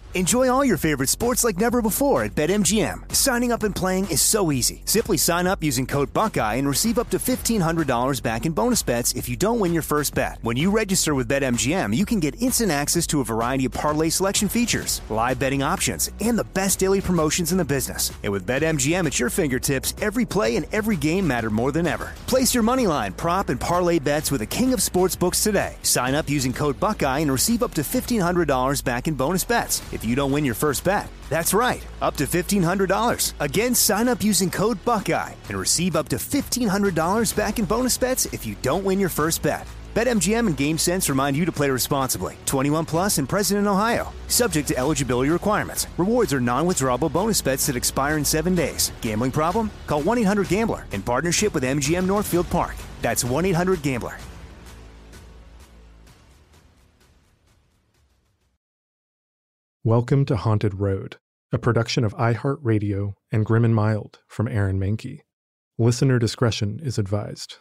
Enjoy all your favorite sports like never before at BetMGM. Signing up and playing is so easy. Simply sign up using code Buckeye and receive up to $1,500 back in bonus bets if you don't win your first bet. When you register with BetMGM, you can get instant access to a variety of parlay selection features, live betting options, and the best daily promotions in the business. And with BetMGM at your fingertips, every play and every game matter more than ever. Place your moneyline, prop, and parlay bets with the king of sportsbooks today. Sign up using code Buckeye and receive up to $1,500 back in bonus bets if you don't win your first bet. That's right, up to $1,500. Again, sign up using code Buckeye and receive up to $1,500 back in bonus bets if you don't win your first bet. BetMGM and GameSense remind you to play responsibly. 21 plus and present in Ohio. Subject to eligibility requirements. Rewards are non-withdrawable bonus bets that expire in 7 days. Gambling problem? Call 1-800-GAMBLER in partnership with MGM Northfield Park. That's 1-800-GAMBLER. Welcome to Haunted Road, a production of iHeartRadio and Grim & Mild from Aaron Mahnke. Listener discretion is advised.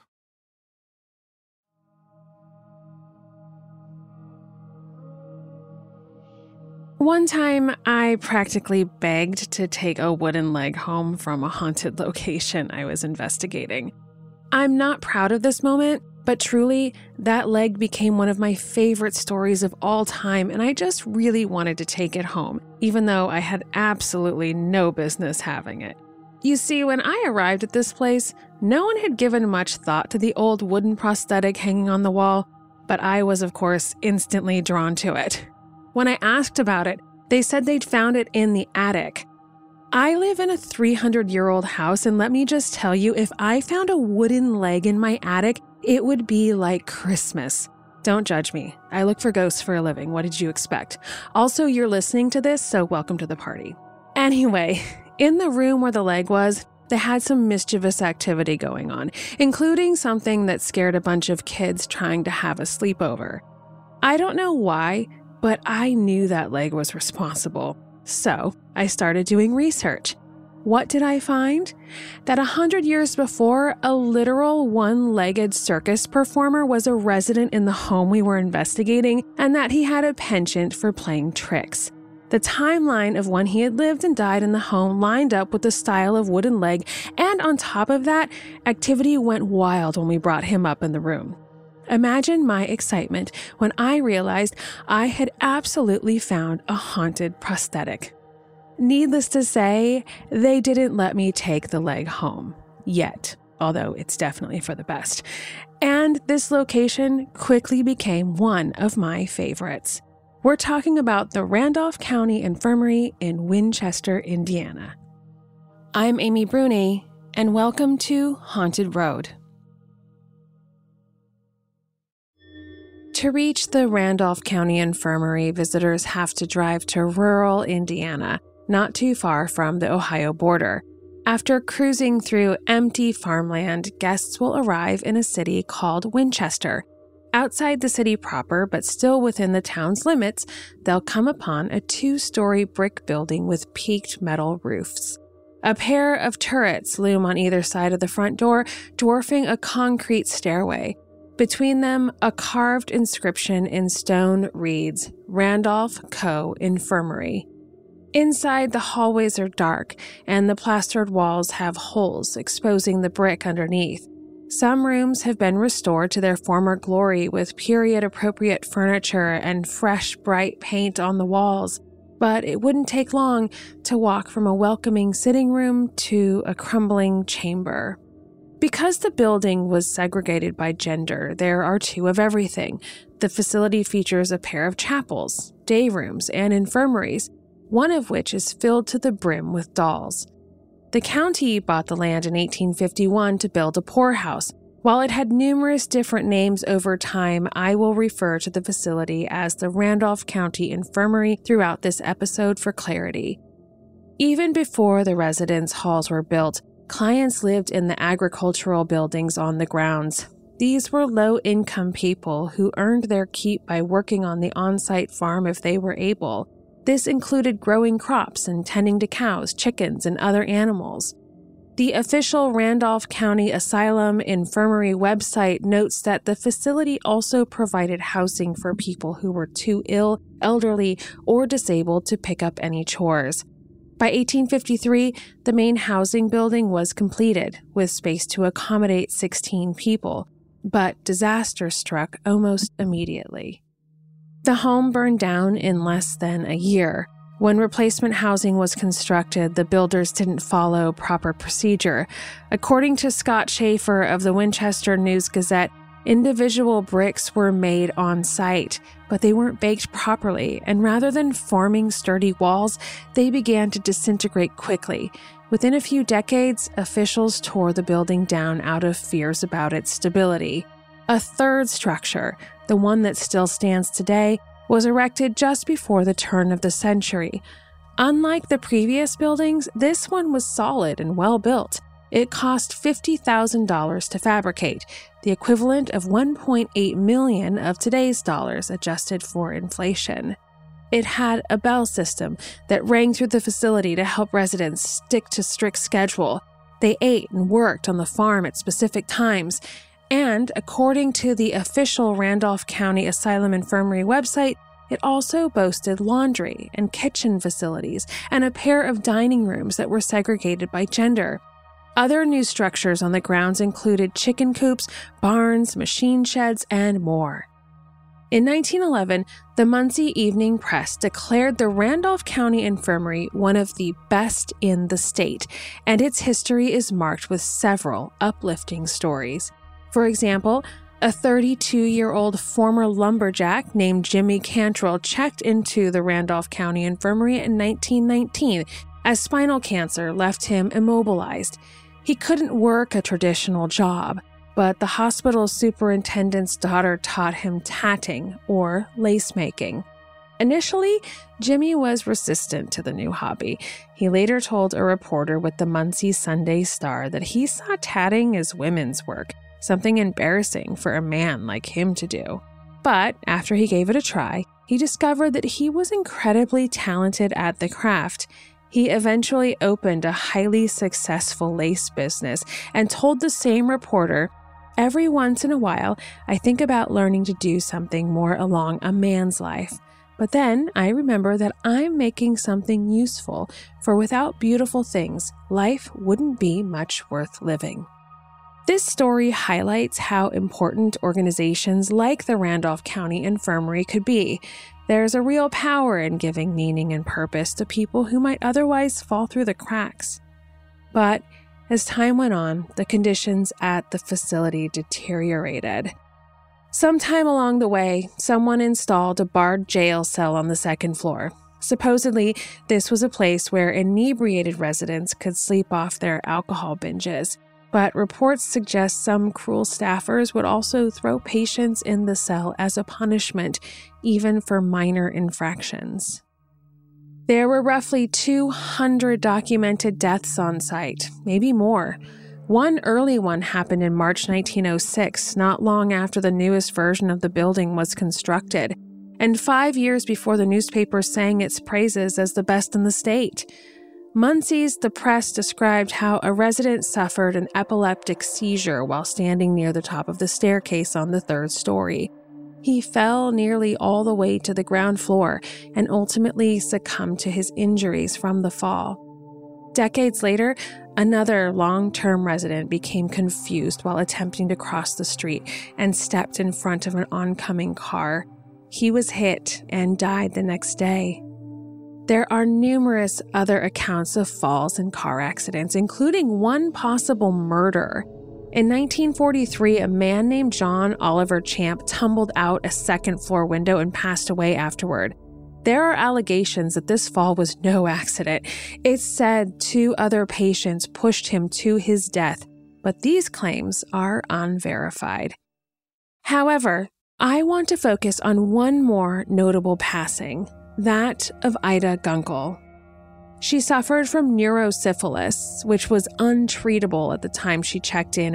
One time, I practically begged to take a wooden leg home from a haunted location I was investigating. I'm not proud of this moment, but truly, that leg became one of my favorite stories of all time, and I just really wanted to take it home, even though I had absolutely no business having it. You see, when I arrived at this place, no one had given much thought to the old wooden prosthetic hanging on the wall, but I was, of course, instantly drawn to it. When I asked about it, they said they'd found it in the attic. I live in a 300-year-old house, and let me just tell you, if I found a wooden leg in my attic, it would be like Christmas. Don't judge me. I look for ghosts for a living. What did you expect? Also, you're listening to this, so welcome to the party. Anyway, in the room where the leg was, they had some mischievous activity going on, including something that scared a bunch of kids trying to have a sleepover. I don't know why, but I knew that leg was responsible. So I started doing research. What did I find? That 100 years before, a literal one-legged circus performer was a resident in the home we were investigating, and that he had a penchant for playing tricks. The timeline of when he had lived and died in the home lined up with the style of wooden leg, and on top of that, activity went wild when we brought him up in the room. Imagine my excitement when I realized I had absolutely found a haunted prosthetic. Needless to say, they didn't let me take the leg home. Yet, although it's definitely for the best. And this location quickly became one of my favorites. We're talking about the Randolph County Infirmary in Winchester, Indiana. I'm Amy Bruni, and welcome to Haunted Road. To reach the Randolph County Infirmary, visitors have to drive to rural Indiana, not too far from the Ohio border. After cruising through empty farmland, guests will arrive in a city called Winchester. Outside the city proper, but still within the town's limits, they'll come upon a 2-story brick building with peaked metal roofs. A pair of turrets loom on either side of the front door, dwarfing a concrete stairway. Between them, a carved inscription in stone reads, Randolph Co. Infirmary. Inside, the hallways are dark, and the plastered walls have holes exposing the brick underneath. Some rooms have been restored to their former glory with period-appropriate furniture and fresh, bright paint on the walls, but it wouldn't take long to walk from a welcoming sitting room to a crumbling chamber. Because the building was segregated by gender, there are 2 of everything. The facility features a pair of chapels, day rooms, and infirmaries, one of which is filled to the brim with dolls. The county bought the land in 1851 to build a poorhouse. While it had numerous different names over time, I will refer to the facility as the Randolph County Infirmary throughout this episode for clarity. Even before the residence halls were built, clients lived in the agricultural buildings on the grounds. These were low-income people who earned their keep by working on the on-site farm if they were able. This included growing crops and tending to cows, chickens, and other animals. The official Randolph County Asylum Infirmary website notes that the facility also provided housing for people who were too ill, elderly, or disabled to pick up any chores. By 1853, the main housing building was completed, with space to accommodate 16 people, but disaster struck almost immediately. The home burned down in less than a year. When replacement housing was constructed, the builders didn't follow proper procedure. According to Scott Schaefer of the Winchester News-Gazette, individual bricks were made on site, but they weren't baked properly, and rather than forming sturdy walls, they began to disintegrate quickly. Within a few decades, officials tore the building down out of fears about its stability. A third structure, the one that still stands today, was erected just before the turn of the century. Unlike the previous buildings, this one was solid and well built. It cost $50,000 to fabricate, the equivalent of $1.8 million of today's dollars adjusted for inflation. It had a bell system that rang through the facility to help residents stick to strict schedule. They ate and worked on the farm at specific times, and according to the official Randolph County Asylum Infirmary website, it also boasted laundry and kitchen facilities and a pair of dining rooms that were segregated by gender. Other new structures on the grounds included chicken coops, barns, machine sheds, and more. In 1911, the Muncie Evening Press declared the Randolph County Infirmary one of the best in the state, and its history is marked with several uplifting stories. For example, a 32-year-old former lumberjack named Jimmy Cantrell checked into the Randolph County Infirmary in 1919 as spinal cancer left him immobilized. He couldn't work a traditional job, but the hospital superintendent's daughter taught him tatting, or lace making. Initially, Jimmy was resistant to the new hobby. He later told a reporter with the Muncie Sunday Star that he saw tatting as women's work, something embarrassing for a man like him to do. But after he gave it a try, he discovered that he was incredibly talented at the craft. He eventually opened a highly successful lace business and told the same reporter, "Every once in a while, I think about learning to do something more along a man's life. But then I remember that I'm making something useful, for without beautiful things, life wouldn't be much worth living." This story highlights how important organizations like the Randolph County Infirmary could be. There's a real power in giving meaning and purpose to people who might otherwise fall through the cracks. But as time went on, the conditions at the facility deteriorated. Sometime along the way, someone installed a barred jail cell on the second floor. Supposedly, this was a place where inebriated residents could sleep off their alcohol binges. But reports suggest some cruel staffers would also throw patients in the cell as a punishment, even for minor infractions. There were roughly 200 documented deaths on site, maybe more. One early one happened in March 1906, not long after the newest version of the building was constructed, and 5 years before the newspaper sang its praises as the best in the state. Muncie's The Press described how a resident suffered an epileptic seizure while standing near the top of the staircase on the third story. He fell nearly all the way to the ground floor and ultimately succumbed to his injuries from the fall. Decades later, another long-term resident became confused while attempting to cross the street and stepped in front of an oncoming car. He was hit and died the next day. There are numerous other accounts of falls and car accidents, including one possible murder. In 1943, a man named John Oliver Champ tumbled out a second-floor window and passed away afterward. There are allegations that this fall was no accident. It's said 2 other patients pushed him to his death, but these claims are unverified. However, I want to focus on one more notable passing, that of Ida Gunkel. She suffered from neurosyphilis, which was untreatable at the time she checked in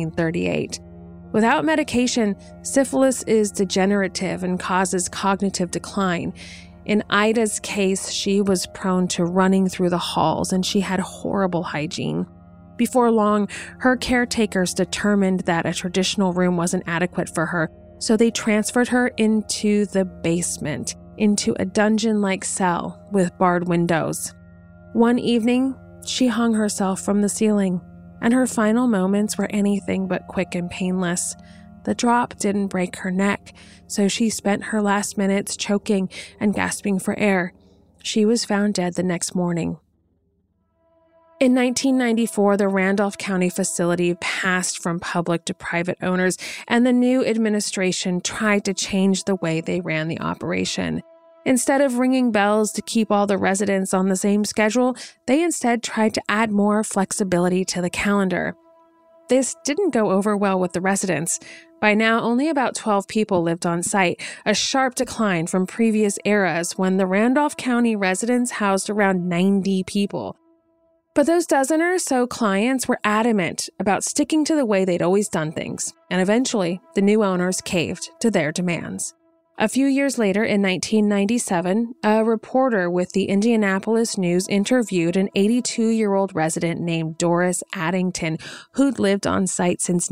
1938. Without medication, syphilis is degenerative and causes cognitive decline. In Ida's case, she was prone to running through the halls and she had horrible hygiene. Before long, her caretakers determined that a traditional room wasn't adequate for her, so they transferred her into the basement, into a dungeon-like cell with barred windows. One evening, she hung herself from the ceiling, and her final moments were anything but quick and painless. The drop didn't break her neck, so she spent her last minutes choking and gasping for air. She was found dead the next morning. In 1994, the Randolph County facility passed from public to private owners, and the new administration tried to change the way they ran the operation. Instead of ringing bells to keep all the residents on the same schedule, they instead tried to add more flexibility to the calendar. This didn't go over well with the residents. By now, only about 12 people lived on site, a sharp decline from previous eras when the Randolph County residents housed around 90 people. But those dozen or so clients were adamant about sticking to the way they'd always done things, and eventually, the new owners caved to their demands. A few years later, in 1997, a reporter with the Indianapolis News interviewed an 82-year-old resident named Doris Addington, who'd lived on site since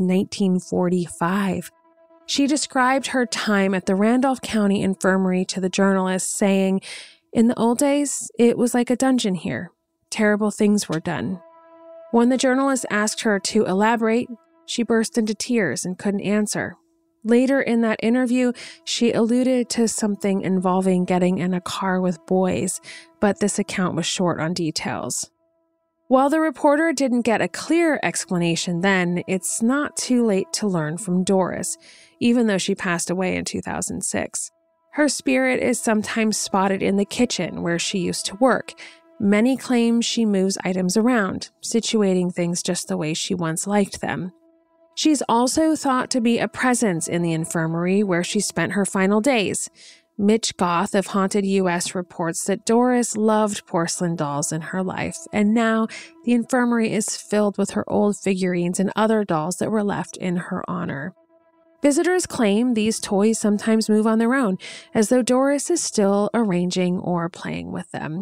1945. She described her time at the Randolph County Infirmary to the journalist, saying, "In the old days, it was like a dungeon here. Terrible things were done." When the journalist asked her to elaborate, she burst into tears and couldn't answer. Later in that interview, she alluded to something involving getting in a car with boys, but this account was short on details. While the reporter didn't get a clear explanation then, it's not too late to learn from Doris, even though she passed away in 2006. Her spirit is sometimes spotted in the kitchen where she used to work. Many claim she moves items around, situating things just the way she once liked them. She's also thought to be a presence in the infirmary where she spent her final days. Mitch Goth of Haunted US reports that Doris loved porcelain dolls in her life, and now the infirmary is filled with her old figurines and other dolls that were left in her honor. Visitors claim these toys sometimes move on their own, as though Doris is still arranging or playing with them.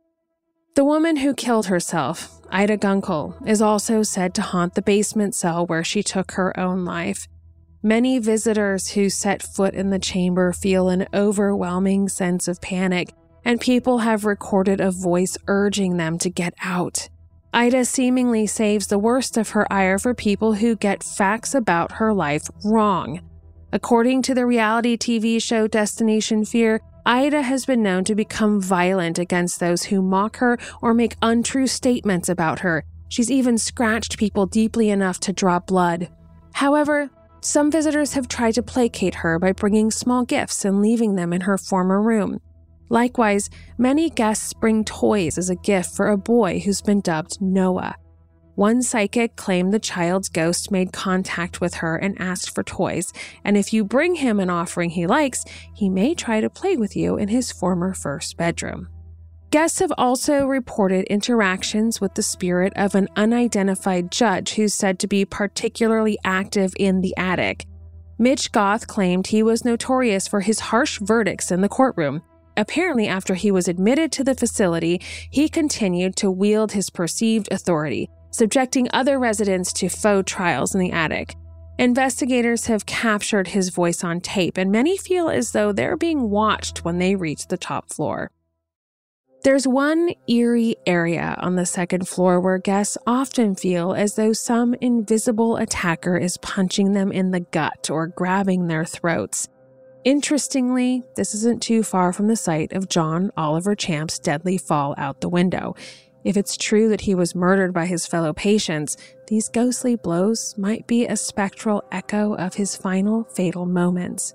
The woman who killed herself, Ida Gunkel, is also said to haunt the basement cell where she took her own life. Many visitors who set foot in the chamber feel an overwhelming sense of panic, and people have recorded a voice urging them to get out. Ida seemingly saves the worst of her ire for people who get facts about her life wrong. According to the reality TV show Destination Fear, Ida has been known to become violent against those who mock her or make untrue statements about her. She's even scratched people deeply enough to draw blood. However, some visitors have tried to placate her by bringing small gifts and leaving them in her former room. Likewise, many guests bring toys as a gift for a boy who's been dubbed Noah. One psychic claimed the child's ghost made contact with her and asked for toys, and if you bring him an offering he likes, he may try to play with you in his former first bedroom. Guests have also reported interactions with the spirit of an unidentified judge who's said to be particularly active in the attic. Mitch Goth claimed he was notorious for his harsh verdicts in the courtroom. Apparently, after he was admitted to the facility, he continued to wield his perceived authority, subjecting other residents to faux trials in the attic. Investigators have captured his voice on tape, and many feel as though they're being watched when they reach the top floor. There's one eerie area on the second floor where guests often feel as though some invisible attacker is punching them in the gut or grabbing their throats. Interestingly, this isn't too far from the site of John Oliver Champ's deadly fall out the window. If it's true that he was murdered by his fellow patients, these ghostly blows might be a spectral echo of his final fatal moments.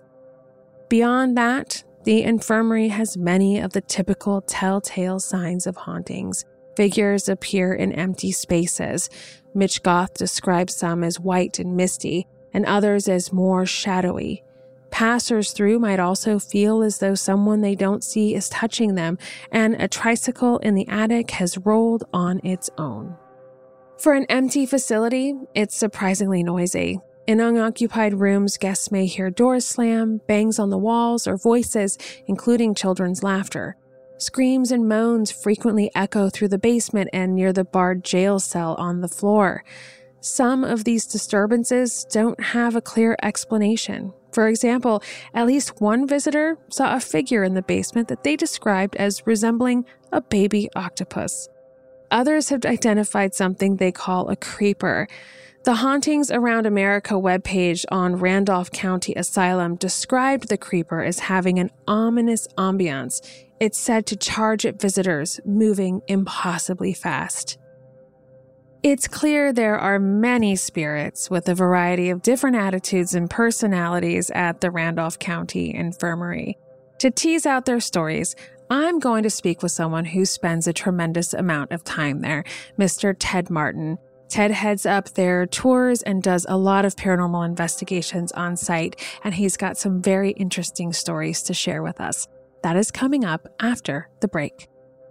Beyond that, the infirmary has many of the typical telltale signs of hauntings. Figures appear in empty spaces. Mitch Goth describes some as white and misty, and others as more shadowy. Passers-through might also feel as though someone they don't see is touching them, and a tricycle in the attic has rolled on its own. For an empty facility, it's surprisingly noisy. In unoccupied rooms, guests may hear doors slam, bangs on the walls, or voices, including children's laughter. Screams and moans frequently echo through the basement and near the barred jail cell on the floor. Some of these disturbances don't have a clear explanation. For example, at least one visitor saw a figure in the basement that they described as resembling a baby octopus. Others have identified something they call a creeper. The Hauntings Around America webpage on Randolph County Asylum described the creeper as having an ominous ambiance. It's said to charge at visitors, moving impossibly fast. It's clear there are many spirits with a variety of different attitudes and personalities at the Randolph County Infirmary. To tease out their stories, I'm going to speak with someone who spends a tremendous amount of time there, Mr. Ted Martin. Ted heads up their tours and does a lot of paranormal investigations on site, and he's got some very interesting stories to share with us. That is coming up after the break.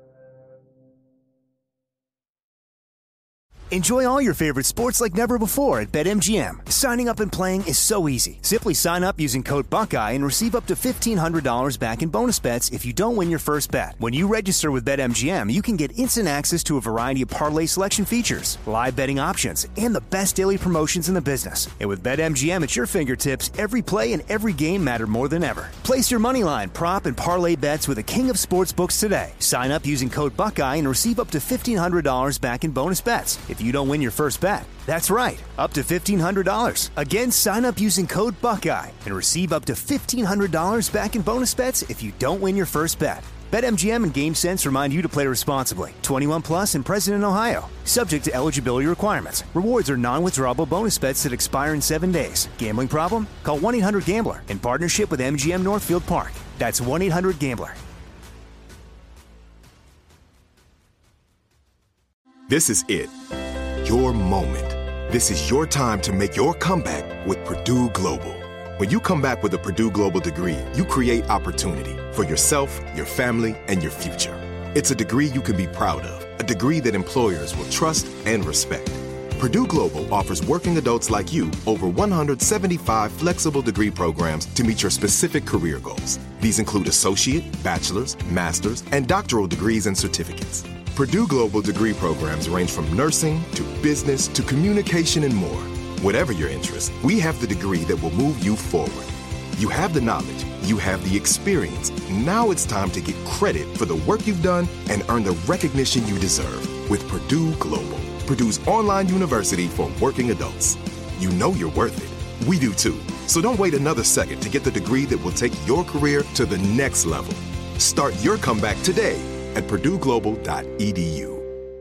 Enjoy all your favorite sports like never before at BetMGM. Signing up and playing is so easy. Simply sign up using code Buckeye and receive up to $1,500 back in bonus bets if you don't win your first bet. When you register with BetMGM, you can get instant access to a variety of parlay selection features, live betting options, and the best daily promotions in the business. And with BetMGM at your fingertips, every play and every game matter more than ever. Place your moneyline, prop, and parlay bets with the king of sportsbooks today. Sign up using code Buckeye and receive up to $1,500 back in bonus bets if you don't win your first bet. That's right, up to $1,500. Again, sign up using code Buckeye and receive up to $1,500 back in bonus bets if you don't win your first bet. BetMGM and GameSense remind you to play responsibly. 21 plus and present in Ohio. Subject to eligibility requirements. Rewards are non-withdrawable bonus bets that expire in 7 days. Gambling problem? Call 1-800-GAMBLER in partnership with MGM Northfield Park. That's 1-800-GAMBLER. This is it. Your moment. This is your time to make your comeback with Purdue Global. When you come back with a Purdue Global degree, you create opportunity for yourself, your family, and your future. It's a degree you can be proud of, a degree that employers will trust and respect. Purdue Global offers working adults like you over 175 flexible degree programs to meet your specific career goals. These include associate, bachelor's, master's, and doctoral degrees and certificates. Purdue Global degree programs range from nursing to business to communication and more. Whatever your interest, we have the degree that will move you forward. You have the knowledge, you have the experience. Now it's time to get credit for the work you've done and earn the recognition you deserve with Purdue Global, Purdue's online university for working adults. You know you're worth it. We do too. So don't wait another second to get the degree that will take your career to the next level. Start your comeback today at purdueglobal.edu.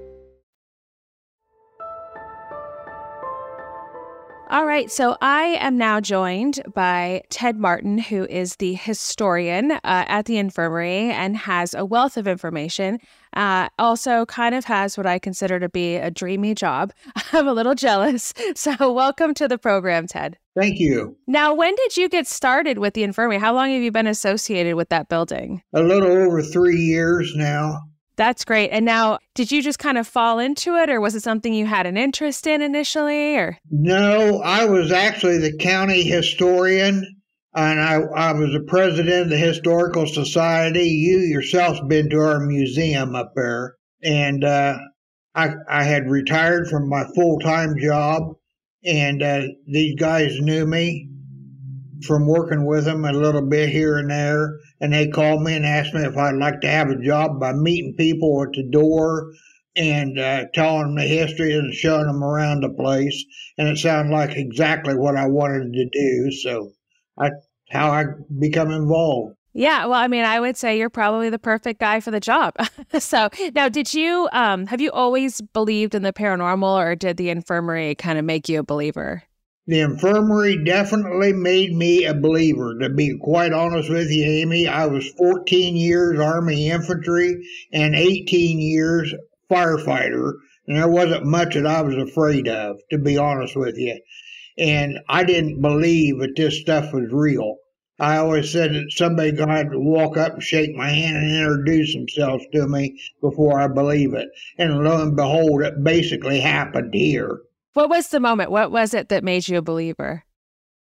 All right, so I am now joined by Ted Martin, who is the historian at the infirmary and has a wealth of information. Also kind of has what I consider to be a dreamy job. I'm a little jealous. So welcome to the program, Ted. Thank you. Now, when did you get started with the infirmary? How long have you been associated with that building? A little over 3 years now. That's great. And now, did you just kind of fall into it, or was it something you had an interest in initially? Or No, I was actually the county historian, and I was the president of the Historical Society. You yourself's been to our museum up there. And I had retired from my full-time job, and these guys knew me from working with them a little bit here and there, and they called me and asked me if I'd like to have a job by meeting people at the door and telling them the history and showing them around the place. And it sounded like exactly what I wanted to do, so how I become involved. Yeah, well, I mean, I would say you're probably the perfect guy for the job. So now, did you have you always believed in the paranormal, or did the infirmary kind of make you a believer? The infirmary definitely made me a believer, to be quite honest with you, Amy. I was 14 years Army infantry and 18 years firefighter, and there wasn't much that I was afraid of, to be honest with you. And I didn't believe that this stuff was real. I always said that somebody had to walk up and shake my hand and introduce themselves to me before I believe it. And lo and behold, it basically happened here. What was the moment? What was it that made you a believer?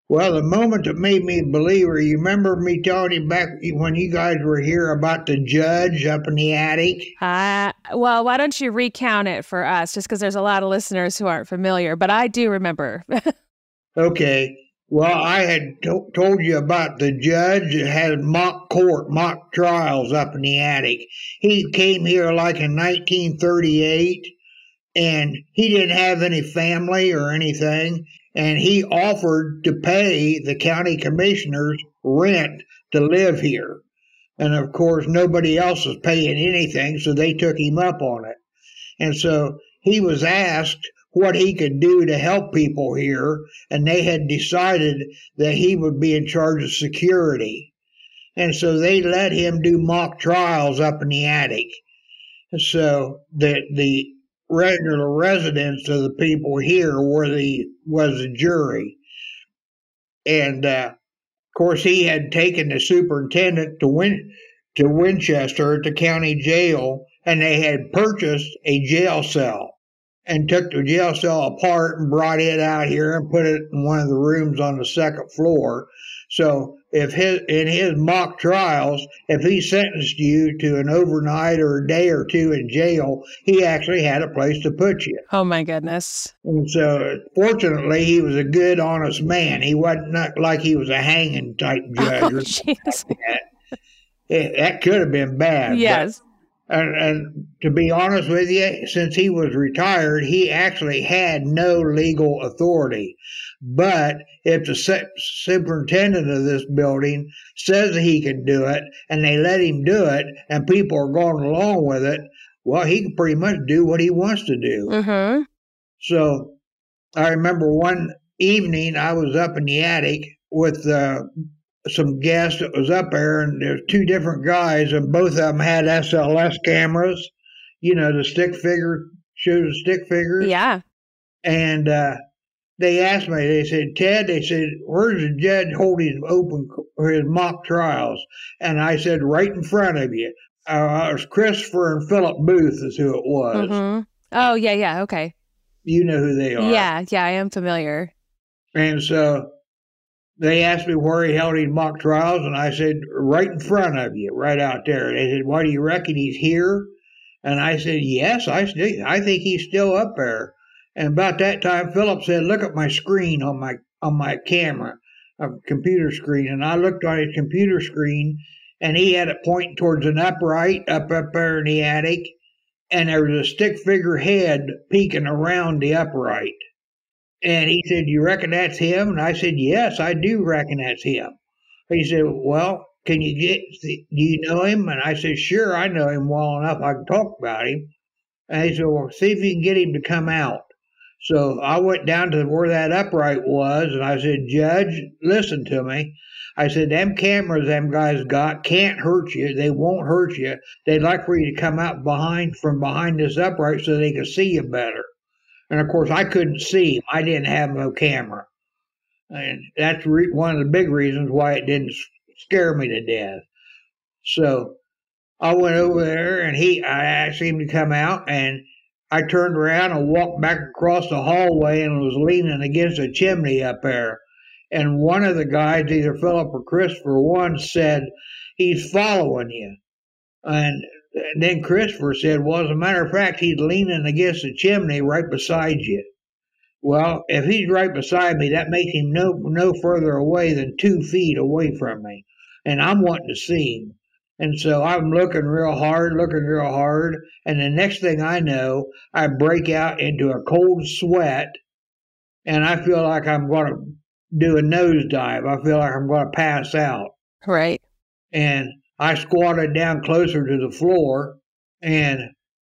Well, the moment that made me a believer, you remember me telling you back when you guys were here about the judge up in the attic? Well, why don't you recount it for us, just because there's a lot of listeners who aren't familiar, but I do remember. Okay. Well, I had told you about the judge that had mock trials up in the attic. He came here like in 1938, and he didn't have any family or anything, and he offered to pay the county commissioners rent to live here. And of course, nobody else was paying anything, so they took him up on it. And so he was asked what he could do to help people here, and they had decided that he would be in charge of security. And so they let him do mock trials up in the attic. So that the regular residents of the people here was the jury. And of course, he had taken the superintendent to Winchester at the county jail, and they had purchased a jail cell and took the jail cell apart and brought it out here and put it in one of the rooms on the second floor. So in his mock trials, if he sentenced you to an overnight or a day or two in jail, he actually had a place to put you. Oh, my goodness. And so fortunately, he was a good, honest man. He wasn't like he was a hanging type judge or something like that. That could have been bad. Yes. And to be honest with you, since he was retired, he actually had no legal authority. But if the superintendent of this building says that he can do it, and they let him do it, and people are going along with it, well, he can pretty much do what he wants to do. Mm-hmm. So I remember one evening I was up in the attic with some guests that was up there, and there's two different guys, and both of them had SLS cameras, the stick figure, show the stick figures. Yeah. And they asked me, they said, Ted, where's the judge holding his mock trials? And I said, right in front of you. It was Christopher and Philip Booth is who it was. Mm-hmm. Oh, yeah, okay. You know who they are. Yeah, I am familiar. And so they asked me where he held his mock trials, and I said, right in front of you, right out there. They said, why do you reckon he's here? And I said, yes, I think he's still up there. And about that time, Philip said, look at my screen on my camera, a computer screen. And I looked on his computer screen, and he had it pointing towards an upright up there in the attic, and there was a stick figure head peeking around the upright. And he said, you reckon that's him? And I said, yes, I do reckon that's him. He said, well, do you know him? And I said, sure, I know him well enough. I can talk about him. And he said, well, see if you can get him to come out. So I went down to where that upright was, and I said, Judge, listen to me. I said, them cameras them guys got can't hurt you. They won't hurt you. They'd like for you to come out from behind this upright so they could see you better. And, of course, I couldn't see him. I didn't have no camera. And that's one of the big reasons why it didn't scare me to death. So I went over there, and I asked him to come out, and I turned around and walked back across the hallway and was leaning against a chimney up there. And one of the guys, either Philip or Christopher, said, he's following you. And then Christopher said, well, as a matter of fact, he's leaning against the chimney right beside you. Well, if he's right beside me, that makes him no further away than 2 feet away from me. And I'm wanting to see him. And so I'm looking real hard, and the next thing I know, I break out into a cold sweat, and I feel like I'm going to do a nosedive. I feel like I'm going to pass out. Right. And I squatted down closer to the floor, and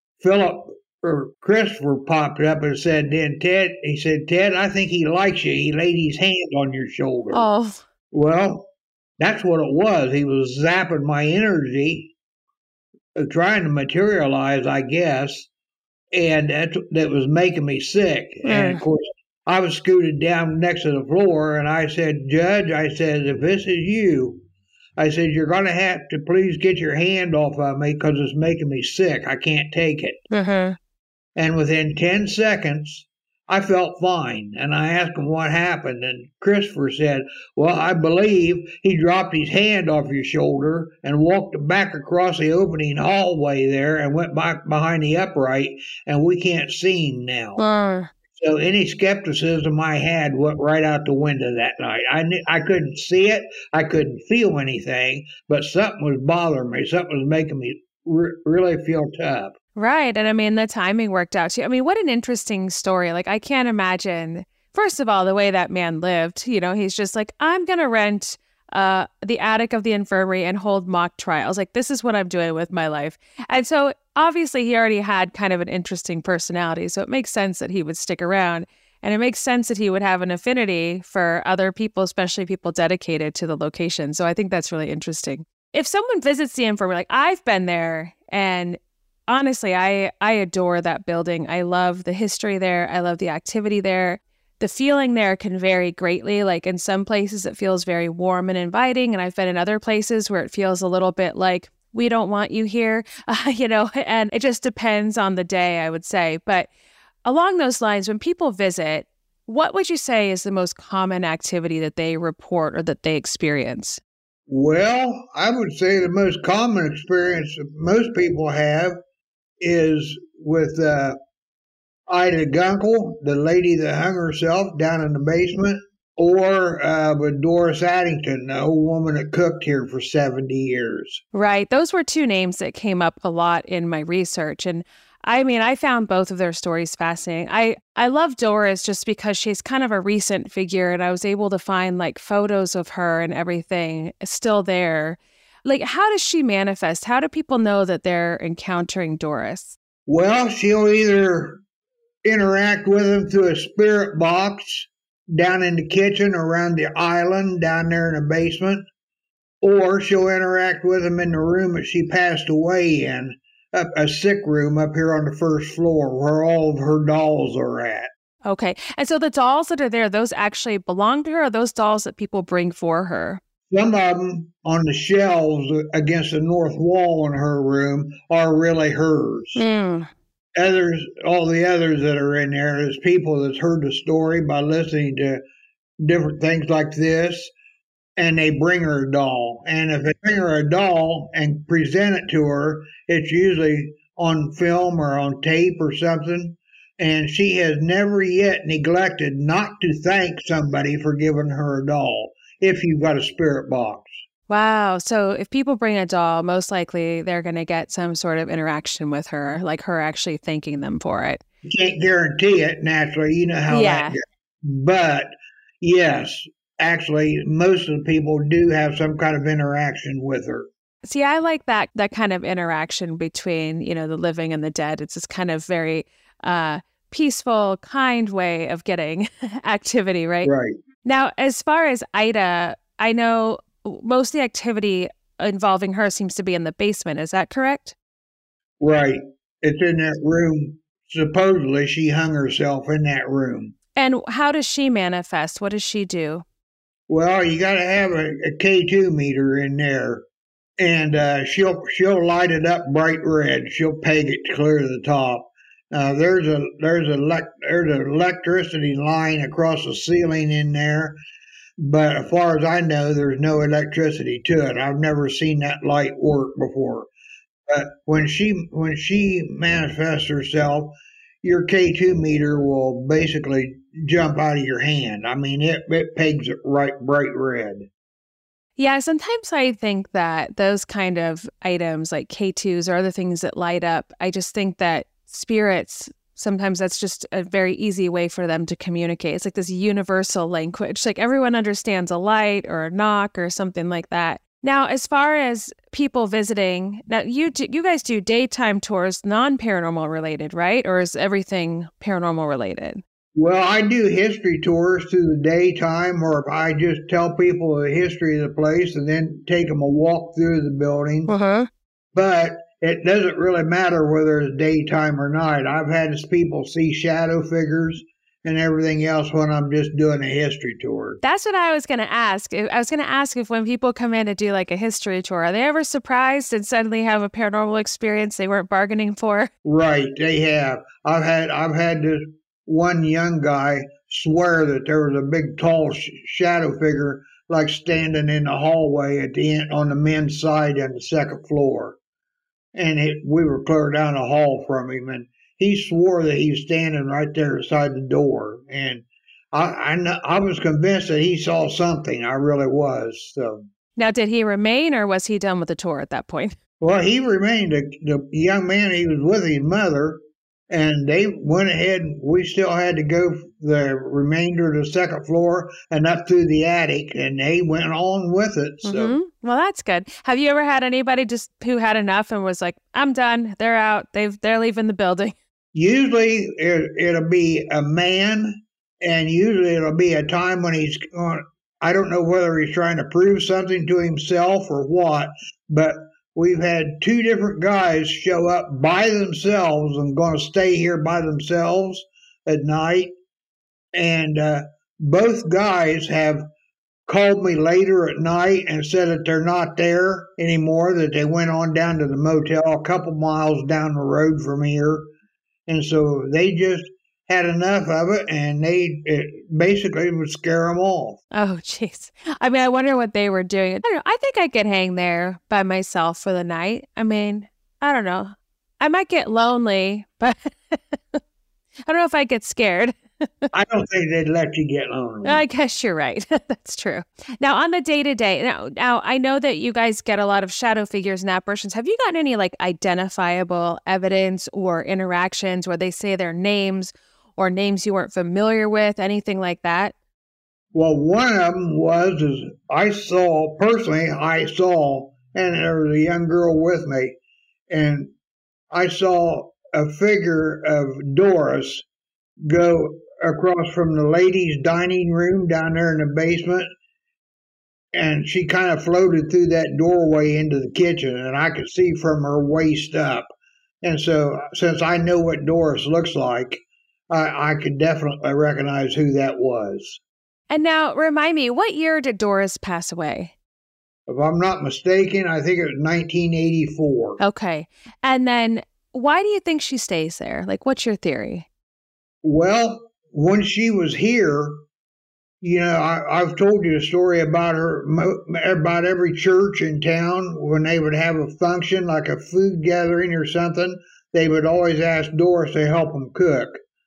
Christopher popped up and said, Ted, I think he likes you. He laid his hand on your shoulder. Oh. Well, that's what it was. He was zapping my energy, trying to materialize, I guess, and that was making me sick. And, of course, I was scooted down next to the floor, and I said, Judge, if this is you, I said, you're going to have to please get your hand off of me because it's making me sick. I can't take it. Mm-hmm. And within 10 seconds, I felt fine. And I asked him what happened. And Christopher said, well, I believe he dropped his hand off your shoulder and walked back across the opening hallway there and went back behind the upright, and we can't see him now. So any skepticism I had went right out the window that night. I couldn't see it. I couldn't feel anything, but something was bothering me. Something was making me really feel tough. Right. And I mean, the timing worked out too. I mean, what an interesting story. Like, I can't imagine, first of all, the way that man lived. You know, he's just like, I'm going to rent the attic of the infirmary and hold mock trials. Like, this is what I'm doing with my life. And so obviously he already had kind of an interesting personality. So it makes sense that he would stick around. And it makes sense that he would have an affinity for other people, especially people dedicated to the location. So I think that's really interesting. If someone visits the infirmary, like I've been there, and honestly, I adore that building. I love the history there. I love the activity there. The feeling there can vary greatly. Like in some places, it feels very warm and inviting. And I've been in other places where it feels a little bit like, we don't want you here, and it just depends on the day, I would say. But along those lines, when people visit, what would you say is the most common activity that they report or that they experience? Well, I would say the most common experience that most people have is with Ida Gunkel, the lady that hung herself down in the basement, or with Doris Addington, the old woman that cooked here for 70 years. Right. Those were two names that came up a lot in my research. And I mean, I found both of their stories fascinating. I love Doris just because she's kind of a recent figure, and I was able to find like photos of her and everything still there. Like, how does she manifest? How do people know that they're encountering Doris? Well, she'll either interact with them through a spirit box down in the kitchen around the island down there in the basement, or she'll interact with them in the room that she passed away in, a sick room up here on the first floor where all of her dolls are at. Okay. And so the dolls that are there, those actually belong to her, or those dolls that people bring for her? Some of them on the shelves against the north wall in her room are really hers. Others, all the others that are in there is people that's heard the story by listening to different things like this, and they bring her a doll. And if they bring her a doll and present it to her, it's usually on film or on tape or something. And she has never yet neglected not to thank somebody for giving her a doll, if you've got a spirit box. Wow. So if people bring a doll, most likely they're going to get some sort of interaction with her, like her actually thanking them for it. You can't guarantee it, naturally. You know how that goes. But yes, actually, most of the people do have some kind of interaction with her. See, I like that kind of interaction between, the living and the dead. It's this kind of very peaceful, kind way of getting activity, right? Right. Now, as far as Ida, I know most of the activity involving her seems to be in the basement. Is that correct? Right. It's in that room. Supposedly, she hung herself in that room. And how does she manifest? What does she do? Well, you got to have a K2 meter in there, and she'll light it up bright red. She'll peg it clear to the top. There's an electricity line across the ceiling in there, but as far as I know, there's no electricity to it. I've never seen that light work before. But when she manifests herself, your K2 meter will basically jump out of your hand. I mean, it pegs it right bright red. Yeah, sometimes I think that those kind of items like K2s or other things that light up, I just think that spirits, sometimes that's just a very easy way for them to communicate. It's like this universal language. Like everyone understands a light or a knock or something like that. Now, as far as people visiting, now you guys do daytime tours, non-paranormal related, right? Or is everything paranormal related? Well, I do history tours through the daytime, or I just tell people the history of the place and then take them a walk through the building. But it doesn't really matter whether it's daytime or night. I've had people see shadow figures and everything else when I'm just doing a history tour. That's what I was going to ask. I was going to ask if when people come in to do like a history tour, are they ever surprised and suddenly have a paranormal experience they weren't bargaining for? Right, they have. I've had this one young guy swear that there was a big, tall shadow figure like standing in the hallway at the end on the men's side on the second floor. And we were clear down the hall from him, and he swore that he was standing right there beside the door. And I was convinced that he saw something. I really was. So now, did he remain, or was he done with the tour at that point? Well, he remained. The young man, he was with his mother, and they went ahead, and we still had to go the remainder of the second floor and up through the attic, and they went on with it. So. Mm-hmm. Well, that's good. Have you ever had anybody just who had enough and was like, I'm done, they're out, they're leaving the building? Usually it'll be a man, and usually it'll be a time when he's going, I don't know whether he's trying to prove something to himself or what, but we've had two different guys show up by themselves and going to stay here by themselves at night. And both guys have called me later at night and said that they're not there anymore, that they went on down to the motel a couple miles down the road from here. And so they just had enough of it, and it basically would scare them off. Oh, jeez. I mean, I wonder what they were doing. I don't know. I think I could hang there by myself for the night. I mean, I don't know. I might get lonely, but I don't know if I get scared. I don't think they'd let you get lonely. I guess you're right. That's true. Now, on the day-to-day, now I know that you guys get a lot of shadow figures and apparitions. Have you gotten any like identifiable evidence or interactions where they say their names or names you weren't familiar with, anything like that? Well, one of them is I saw, and there was a young girl with me, and I saw a figure of Doris go across from the ladies' dining room down there in the basement, and she kind of floated through that doorway into the kitchen, and I could see from her waist up. And so, since I know what Doris looks like, I could definitely recognize who that was. And now, remind me, what year did Doris pass away? If I'm not mistaken, I think it was 1984. Okay. And then, why do you think she stays there? Like, what's your theory? Well, when she was here, you know, I've told you a story about her, about every church in town, when they would have a function, like a food gathering or something, they would always ask Doris to help them cook.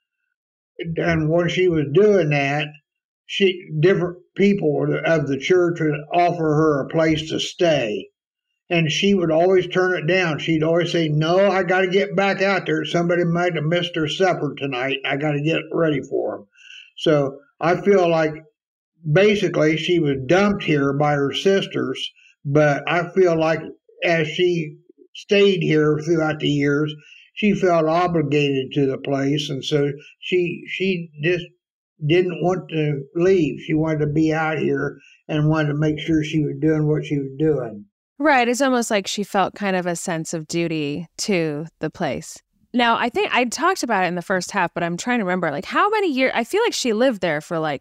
And when she was doing that, different people of the church would offer her a place to stay. And she would always turn it down. She'd always say, no, I got to get back out there. Somebody might have missed their supper tonight. I got to get ready for them. So I feel like basically she was dumped here by her sisters. But I feel like as she stayed here throughout the years, she felt obligated to the place. And so she just didn't want to leave. She wanted to be out here and wanted to make sure she was doing what she was doing. Right. It's almost like she felt kind of a sense of duty to the place. Now, I think I talked about it in the first half, but I'm trying to remember, like, how many years? I feel like she lived there for like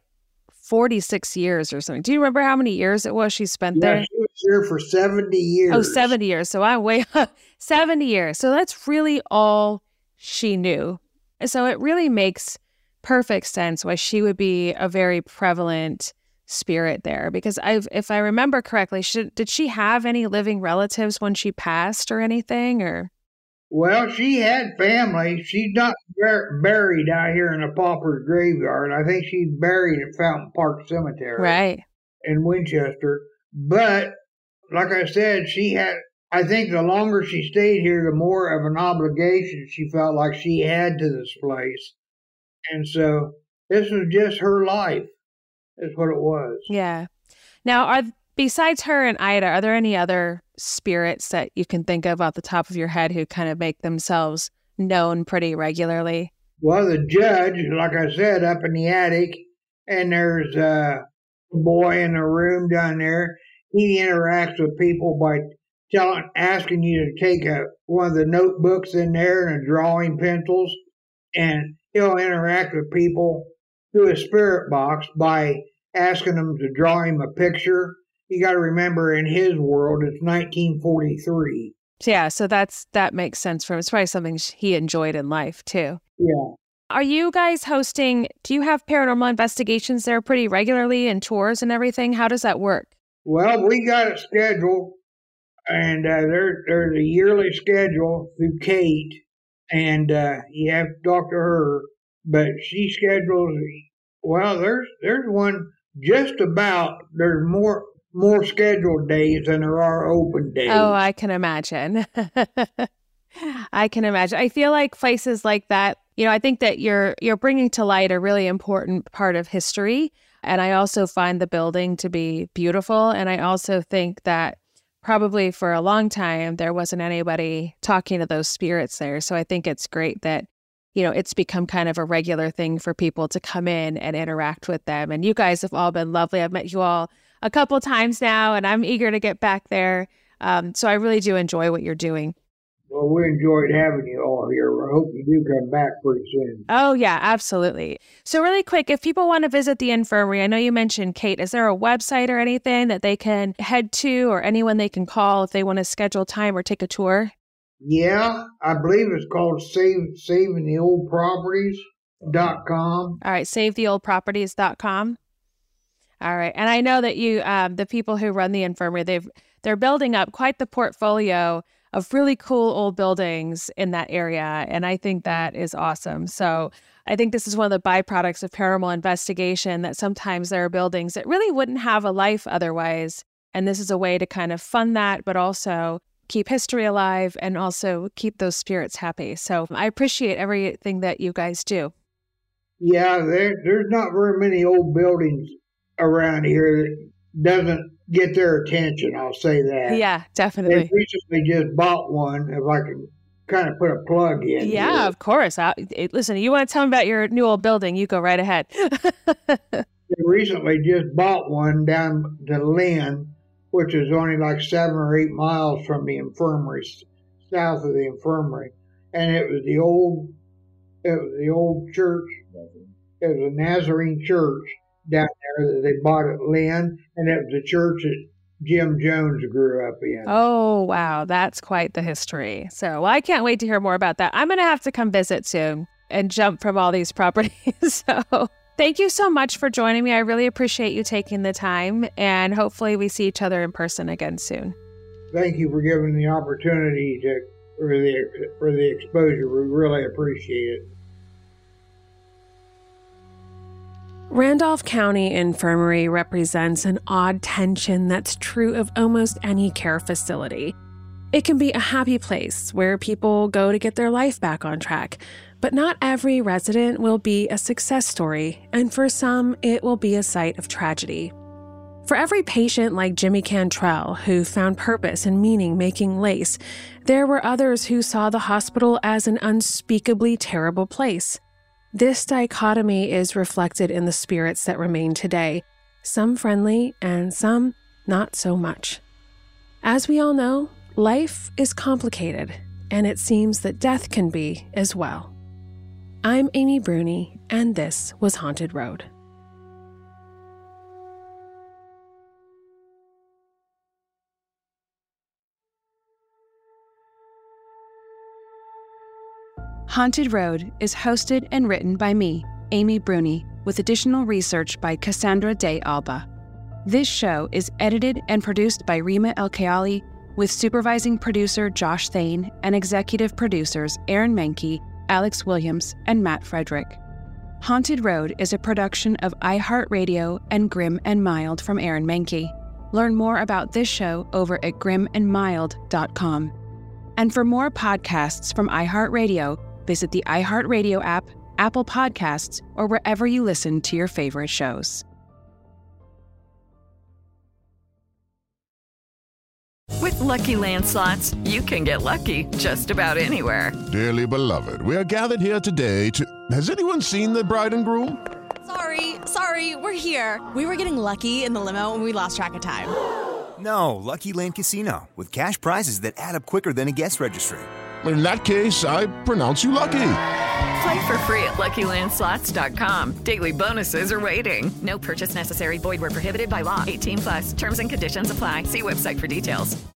46 years or something. Do you remember how many years it was she spent there? She was here for 70 years. Oh, 70 years. So I'm way 70 years. So that's really all she knew. So it really makes perfect sense why she would be a very prevalent spirit there, because if I remember correctly, did she have any living relatives when she passed or anything? Or well, she had family. She's not buried out here in the Pauper's Graveyard. I think she's buried at Fountain Park Cemetery, right, in Winchester. But like I said, I think the longer she stayed here, the more of an obligation she felt like she had to this place. And so this was just her life. Is what it was. Yeah. Now, besides her and Ida, are there any other spirits that you can think of off the top of your head who kind of make themselves known pretty regularly? Well, the judge, like I said, up in the attic, and there's a boy in the room down there. He interacts with people by asking you to take one of the notebooks in there and drawing pencils, and he'll interact with people through a spirit box by asking them to draw him a picture. You got to remember, in his world, it's 1943. Yeah, so that makes sense for him. It's probably something he enjoyed in life, too. Yeah. Are you guys hosting, do you have paranormal investigations there pretty regularly and tours and everything? How does that work? Well, we got it scheduled, and there's a yearly schedule through Kate, and you have to talk to her, but she schedules, well, there's one just about, there's more scheduled days than there are open days. Oh, I can imagine. I can imagine. I feel like places like that, I think that you're bringing to light a really important part of history. And I also find the building to be beautiful. And I also think that probably for a long time, there wasn't anybody talking to those spirits there. So I think it's great that, it's become kind of a regular thing for people to come in and interact with them. And you guys have all been lovely. I've met you all a couple times now, and I'm eager to get back there. So I really do enjoy what you're doing. Well, we enjoyed having you all here. I hope you do come back pretty soon. Oh, yeah, absolutely. So really quick, if people want to visit the infirmary, I know you mentioned Kate, is there a website or anything that they can head to or anyone they can call if they want to schedule time or take a tour? Yeah, I believe it's called SavingTheOldProperties.com. All right, SaveTheOldProperties.com. All right. And I know that you, the people who run the infirmary, they're building up quite the portfolio of really cool old buildings in that area. And I think that is awesome. So I think this is one of the byproducts of paranormal investigation, that sometimes there are buildings that really wouldn't have a life otherwise. And this is a way to kind of fund that, but also keep history alive and also keep those spirits happy. So I appreciate everything that you guys do. Yeah, there's not very many old buildings around here that doesn't get their attention, I'll say that. Yeah, definitely. They recently just bought one, if I can kind of put a plug in. Yeah, here. of course. Listen, you want to tell me about your new old building, you go right ahead. They recently just bought one down to Lynn, which is only like 7 or 8 miles from the infirmary, south of the infirmary. And it was the old church. It was a Nazarene church down there that they bought at Lynn, and it was the church that Jim Jones grew up in. Oh, wow. That's quite the history. So I can't wait to hear more about that. I'm going to have to come visit soon and jump from all these properties. So thank you so much for joining me. I really appreciate you taking the time, and hopefully we see each other in person again soon. Thank you for giving the opportunity for the exposure. We really appreciate it. Randolph County Infirmary represents an odd tension that's true of almost any care facility. It can be a happy place where people go to get their life back on track, but not every resident will be a success story, and for some, it will be a site of tragedy. For every patient like Jimmy Cantrell, who found purpose and meaning making lace, there were others who saw the hospital as an unspeakably terrible place. This dichotomy is reflected in the spirits that remain today, some friendly and some not so much. As we all know, life is complicated, and it seems that death can be as well. I'm Amy Bruni, and this was Haunted Road. Haunted Road is hosted and written by me, Amy Bruni, with additional research by Cassandra De Alba. This show is edited and produced by Rima El-Kayali, with supervising producer Josh Thane and executive producers Aaron Mankey, Alex Williams, and Matt Frederick. Haunted Road is a production of iHeartRadio and Grim and Mild from Aaron Mankey. Learn more about this show over at grimandmild.com. And for more podcasts from iHeartRadio, visit the iHeartRadio app, Apple Podcasts, or wherever you listen to your favorite shows. With Lucky Land Slots, you can get lucky just about anywhere. Dearly beloved, we are gathered here today to... Has anyone seen the bride and groom? Sorry, we're here. We were getting lucky in the limo and we lost track of time. No, Lucky Land Casino, with cash prizes that add up quicker than a guest registry. In that case, I pronounce you lucky. Play for free at LuckyLandSlots.com. Daily bonuses are waiting. No purchase necessary. Void where prohibited by law. 18+. Terms and conditions apply. See website for details.